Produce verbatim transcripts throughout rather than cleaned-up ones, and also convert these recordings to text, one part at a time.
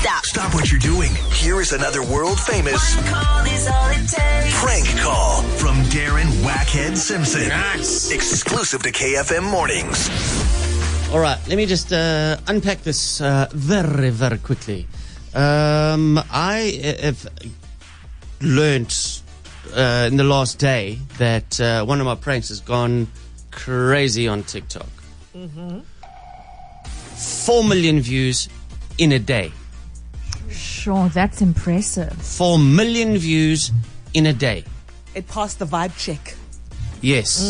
stop. Stop what you're doing. Here is another world-famous One call is all it takes. prank call from Darren Wackhead Simpson. Nice. Exclusive to K F M Mornings. All right, let me just uh, unpack this uh, very, very quickly. Um, I have learnt uh, in the last day that uh, one of my pranks has gone crazy on TikTok. Mm-hmm. Four million views in a day. Sure, that's impressive. Four million views in a day. It passed the vibe check. Yes.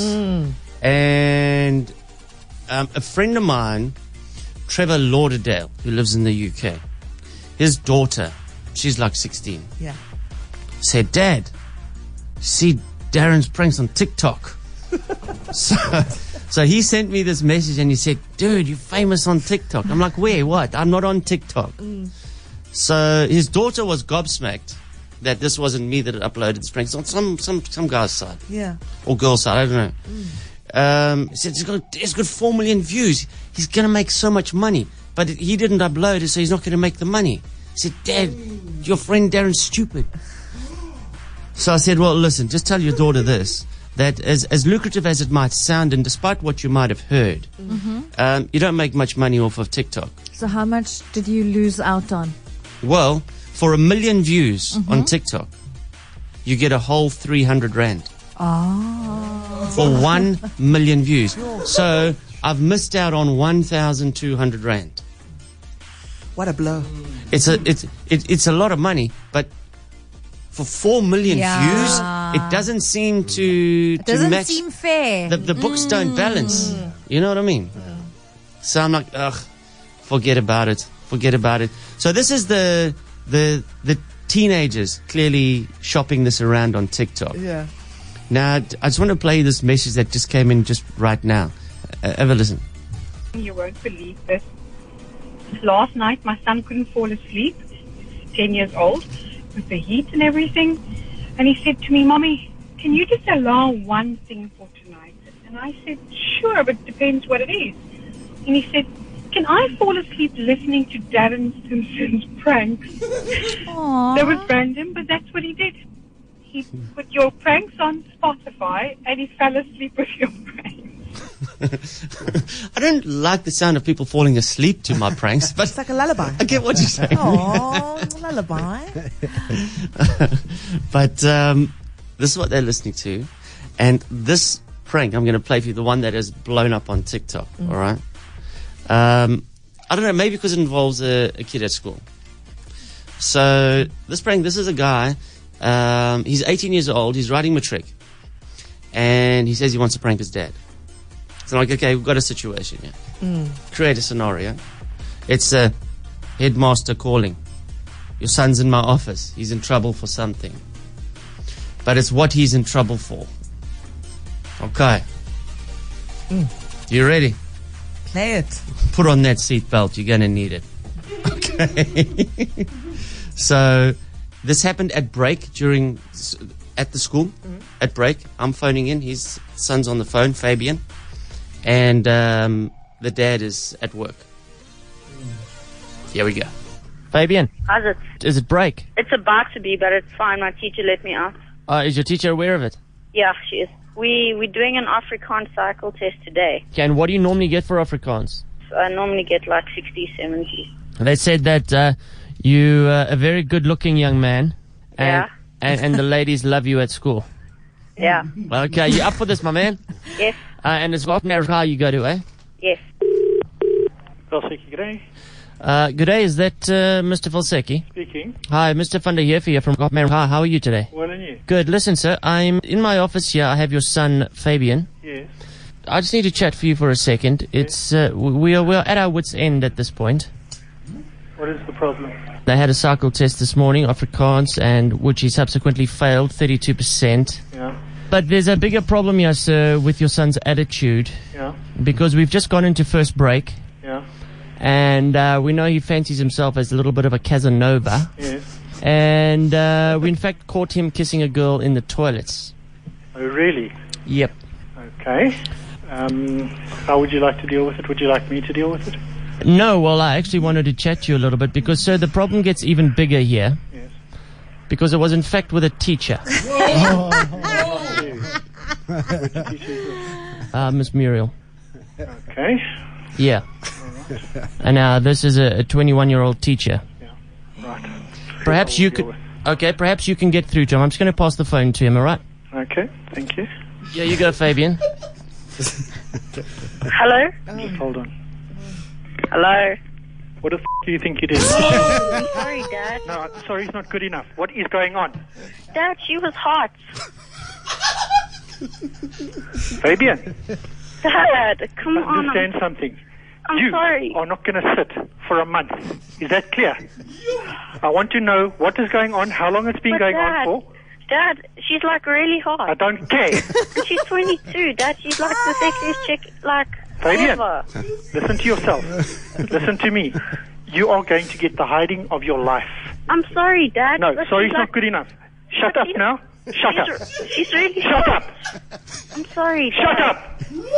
And um, a friend of mine, Trevor Lauderdale, who lives in the U K, his daughter, she's like sixteen, Yeah. said, Dad, see Darren's pranks on TikTok. so, so he sent me this message and he said, dude, you're famous on TikTok. I'm like, where? What? I'm not on TikTok. Mm. So his daughter was gobsmacked that this wasn't me that had uploaded this prank. It's on some, some, some guy's side. Yeah. Or girl's side, I don't know. Mm. Um, he said, it's got, it's got four million views. He's going to make so much money. But he didn't upload it, so he's not going to make the money. He said, Dad, your friend Darren's stupid. So I said, well, listen, just tell your daughter this, that as, as lucrative as it might sound, and despite what you might have heard, mm-hmm. um, you don't make much money off of TikTok. So how much did you lose out on? Well, for a million views mm-hmm. on TikTok, you get a whole three hundred rand. Oh. For one million views. So I've missed out on one thousand two hundred rand. What a blow. It's a, it's, it, it's a lot of money, but for four million Yeah. views, it doesn't seem to, It to doesn't match. seem fair. The, the books don't balance. You know what I mean? So I'm like, ugh, forget about it. Forget about it. So this is the the the teenagers clearly shopping this around on TikTok. Yeah. Now, I just want to play this message that just came in just right now. Uh, have a listen. You won't believe this. Last night, my son couldn't fall asleep. He's ten years old, with the heat and everything. And he said to me, Mommy, can you just allow one thing for tonight? And I said, sure, but it depends what it is. And he said, can I fall asleep listening to Darren Simpson's pranks? Aww. That was random, but that's what he did. He put your pranks on Spotify, and he fell asleep with your pranks. I don't like the sound of people falling asleep to my pranks, but It's like a lullaby. I get what you're saying. Oh, lullaby. But um, this is what they're listening to. And this prank, I'm going to play for you, the one that has blown up on TikTok, all right? Um, I don't know, maybe because it involves a, a kid at school. So this prank, this is a guy, um, he's eighteen years old, he's riding matric, and he says he wants to prank his dad. So I'm like, okay, we've got a situation here. Mm. Create a scenario. It's a headmaster calling. Your son's in my office. He's in trouble for something. But it's what he's in trouble for. Okay. Mm. You ready? Play it. Put on that seatbelt. You're going to need it. Okay. So this happened at break during, at the school, mm-hmm. at break. I'm phoning in. His son's on the phone, Fabian. And um, the dad is at work. Here we go. Fabian, How's it? is it break? It's about to be, but it's fine. My teacher let me out. Uh, is your teacher aware of it? Yeah, she is. We, we're doing an Afrikaans cycle test today. Okay, and what do you normally get for Afrikaans? So I normally get like sixty, seventy. They said that uh, you are a very good-looking young man. And, Yeah. and, and the ladies love you at school. Yeah. Okay, you up for this, my man? Yes. Uh, and it's what car you go to, eh? Yes. Velseki, good day. Uh, good day, is that uh, Mister Velseki? Speaking. Hi, Mister Van der Heer here from Gopmer. Hi, how are you today? Well, and you? Good. Listen, sir, I'm in my office here. I have your son, Fabian. Yes. I just need to chat for you for a second. It's uh, we are we are at our wits' end at this point. What is the problem? They had a cycle test this morning, Afrikaans, and which he subsequently failed, thirty-two percent. Yeah. But there's a bigger problem here, sir, with your son's attitude, Yeah. because we've just gone into first break, Yeah. and uh, we know he fancies himself as a little bit of a Casanova, Yes. and uh, we in fact caught him kissing a girl in the toilets. Oh, really? Yep. Okay. Um, how would you like to deal with it? Would you like me to deal with it? No, well, I actually wanted to chat to you a little bit because, sir, the problem gets even bigger here. Yes. Because it was, in fact, with a teacher, Which teacher is this? uh, Miss Muriel. Okay. Yeah. And uh, this is a twenty-one-year-old teacher. Yeah. Right. Perhaps I will you deal could... with- Okay, perhaps you can get through to him. I'm just going to pass the phone to him, all right? Okay. Thank you. Yeah, you go, Fabian. Hello? Just hold on. Hello? What the f- do you think it is? I'm sorry, Dad. No, I'm sorry, it's not good enough. What is going on? Dad, she was hot. Fabian, Dad, come on. understand I'm, something. I'm you sorry. are not going to sit for a month. Is that clear? I want to know what is going on, how long it's been But going Dad, on for. Dad, she's like really hot. I don't care. And she's twenty-two, Dad. She's like the sexiest chick, like, Fabian, ever. listen to yourself. Listen to me. You are going to get the hiding of your life. I'm sorry, Dad. No, but sorry, she's it's not like- good enough. Shut but up she's- now. Shut up. she's, She's really Shut hot. up. I'm sorry, Dad. Shut up.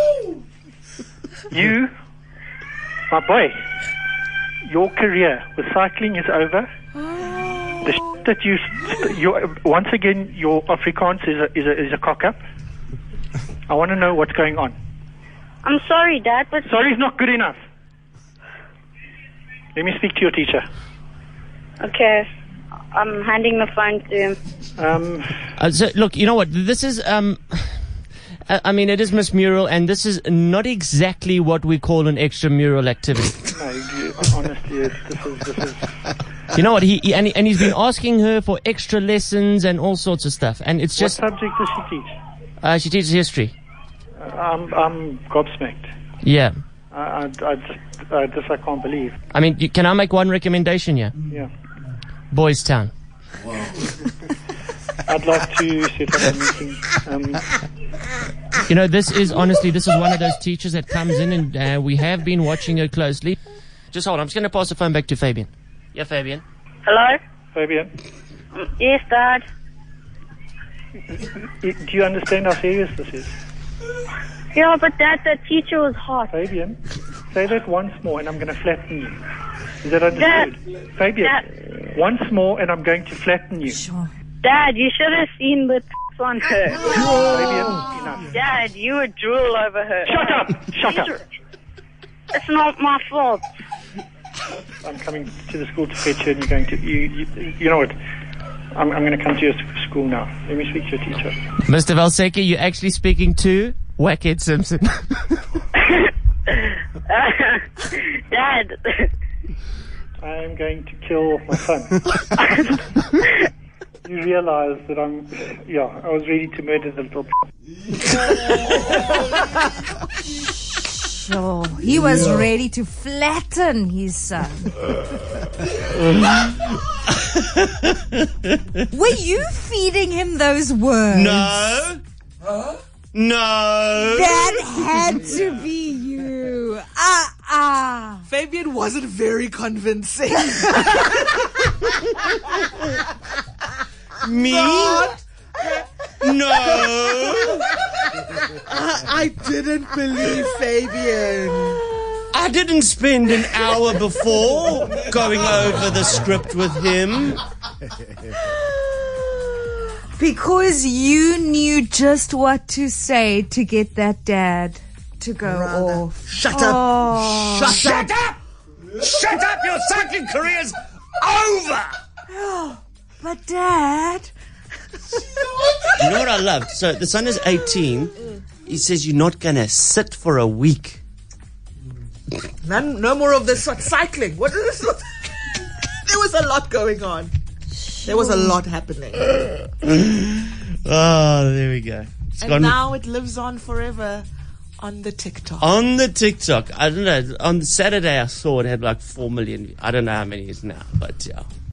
You, my boy, your career with cycling is over. The sh- that you, you, once again, your Afrikaans is a, is a, is a cock up. I want to know what's going on. I'm sorry, Dad, but Sorry is not good enough. Let me speak to your teacher. okay. I'm handing the phone to him. Um, Uh, so, look, you know what? This is, um, I I mean, it is Miss Muriel, and this is not exactly what we call an extramural activity. no, you, honestly, it's, this is this is. You know what? He, he, and, he and he's been asking her for extra lessons and all sorts of stuff, and it's What just subject does she teach? uh, she teaches history. Uh, I'm I'm gobsmacked. Yeah. I I, I just I just I can't believe. I mean, you, can I make one recommendation here? Yeah. Boys Town. I'd like to set up a meeting. Um, You know, this is honestly, this is one of those teachers that comes in, and uh, we have been watching her closely. Just hold on, I'm just going to pass the phone back to Fabian. Yeah, Fabian. Hello? Fabian, Yes, Dad. i- do you understand how serious this is? Yeah, but Dad, that teacher was hot. Fabian, say that once more and I'm going to flatten you. Is that understood? Fabian, Dad. once more and I'm going to flatten you. Dad, you should have seen the tits on her. Fabian, enough. Dad, you would drool over her. Shut up! Shut up! It's not my fault. I'm coming to the school to fetch you and you're going to, you, you, you know what? I'm, I'm going to come to your s- school now. Let me speak to your teacher. Mister Valseki, you're actually speaking to Wackhead Simpson. Dad. I am going to kill my son. You realize that I'm, yeah, I was ready to murder the little. Sure. He was ready to flatten his son. Were you feeding him those words? No. No. That had to be you. Ah, ah. Fabian wasn't very convincing. Me? No. I, I didn't believe Fabian. I didn't spend an hour before going over the script with him. Because you knew just what to say to get that dad to go off. Shut up. Oh. Shut, Shut up. up! Shut up! Your cycling career's over! But Dad, You know what I loved? So the son is eighteen. He says you're not going to sit for a week. None, no more of this cycling. What is this? There was a lot going on. There was a lot happening. Oh, there we go. It's And gone now it lives on forever on the TikTok. on the TikTok. I don't know. On Saturday, I saw it had like four million. I don't know how many it is now, but yeah.